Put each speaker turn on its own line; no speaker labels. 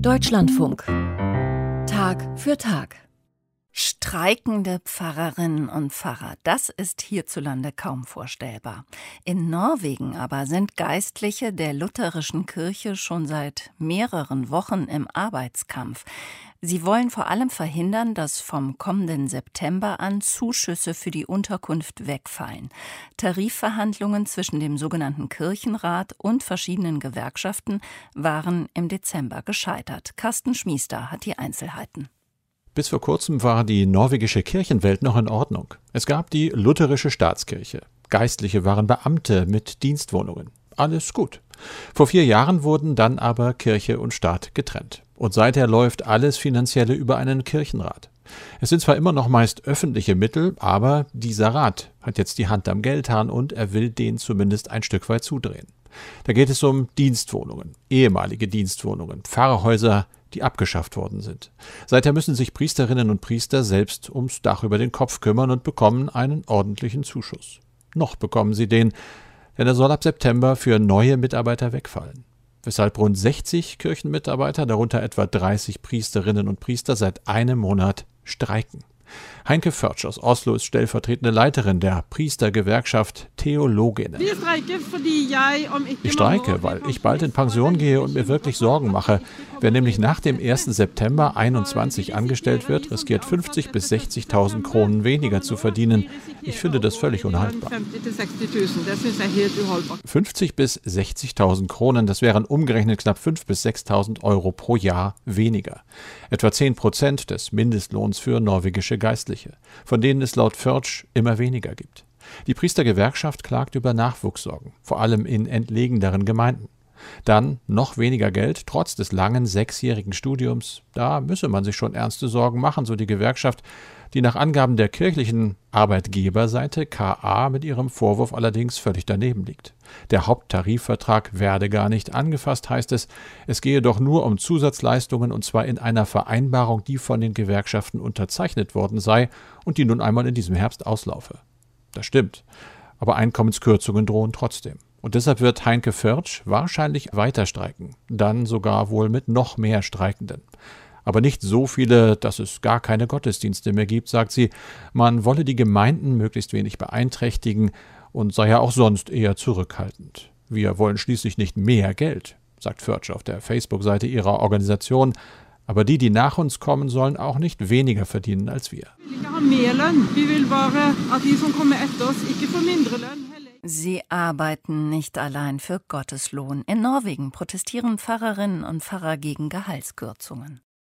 Deutschlandfunk. Tag für Tag.
Streikende Pfarrerinnen und Pfarrer, das ist hierzulande kaum vorstellbar. In Norwegen aber sind Geistliche der lutherischen Kirche schon seit mehreren Wochen im Arbeitskampf. Sie wollen vor allem verhindern, dass vom kommenden September an Zuschüsse für die Unterkunft wegfallen. Tarifverhandlungen zwischen dem sogenannten Kirchenrat und verschiedenen Gewerkschaften waren im Dezember gescheitert. Carsten Schmiester hat die Einzelheiten.
Bis vor kurzem war die norwegische Kirchenwelt noch in Ordnung. Es gab die lutherische Staatskirche. Geistliche waren Beamte mit Dienstwohnungen. Alles gut. Vor 4 Jahren wurden dann aber Kirche und Staat getrennt. Und seither läuft alles Finanzielle über einen Kirchenrat. Es sind zwar immer noch meist öffentliche Mittel, aber dieser Rat hat jetzt die Hand am Geldhahn und er will den zumindest ein Stück weit zudrehen. Da geht es um Dienstwohnungen, ehemalige Dienstwohnungen, Pfarrhäuser, die abgeschafft worden sind. Seither müssen sich Priesterinnen und Priester selbst ums Dach über den Kopf kümmern und bekommen einen ordentlichen Zuschuss. Noch bekommen sie den, denn er soll ab September für neue Mitarbeiter wegfallen. Weshalb rund 60 Kirchenmitarbeiter, darunter etwa 30 Priesterinnen und Priester, seit einem Monat streiken. Heinke Förtsch aus Oslo ist stellvertretende Leiterin der Priestergewerkschaft Theologinnen. Ich streike, weil ich bald in Pension gehe und mir wirklich Sorgen mache. Wer nämlich nach dem 1. September 2021 angestellt wird, riskiert 50.000 bis 60.000 Kronen weniger zu verdienen. Ich finde das völlig unhaltbar. 50.000 bis 60.000 Kronen, das wären umgerechnet knapp 5.000 bis 6.000 Euro pro Jahr weniger. Etwa 10% des Mindestlohns für norwegische Geistliche, von denen es laut Förtsch immer weniger gibt. Die Priestergewerkschaft klagt über Nachwuchssorgen, vor allem in entlegeneren Gemeinden. Dann noch weniger Geld, trotz des langen 6-jährigen Studiums. Da müsse man sich schon ernste Sorgen machen, so die Gewerkschaft, die nach Angaben der kirchlichen Arbeitgeberseite KA mit ihrem Vorwurf allerdings völlig daneben liegt. Der Haupttarifvertrag werde gar nicht angefasst, heißt es. Es gehe doch nur um Zusatzleistungen und zwar in einer Vereinbarung, die von den Gewerkschaften unterzeichnet worden sei und die nun einmal in diesem Herbst auslaufe. Das stimmt, aber Einkommenskürzungen drohen trotzdem. Und deshalb wird Heinke Förtsch wahrscheinlich weiter streiken, dann sogar wohl mit noch mehr Streikenden. Aber nicht so viele, dass es gar keine Gottesdienste mehr gibt, sagt sie. Man wolle die Gemeinden möglichst wenig beeinträchtigen und sei ja auch sonst eher zurückhaltend. Wir wollen schließlich nicht mehr Geld, sagt Förtsch auf der Facebook-Seite ihrer Organisation. Aber die nach uns kommen, sollen auch nicht weniger verdienen als wir.
Sie arbeiten nicht allein für Gotteslohn. In Norwegen protestieren Pfarrerinnen und Pfarrer gegen Gehaltskürzungen.